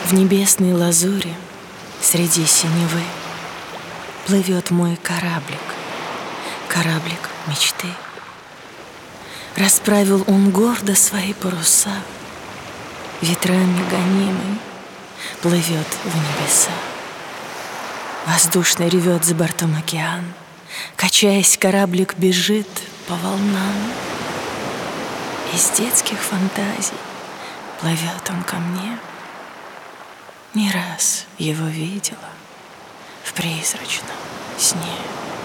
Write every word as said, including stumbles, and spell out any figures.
В небесной лазури среди синевы плывет мой кораблик, кораблик мечты. Расправил он гордо свои паруса, ветрами гонимый плывет в небеса. Воздушно ревет за бортом океан, качаясь, кораблик бежит по волнам. Из детских фантазий плывет он ко мне. Не раз его видела в призрачном сне.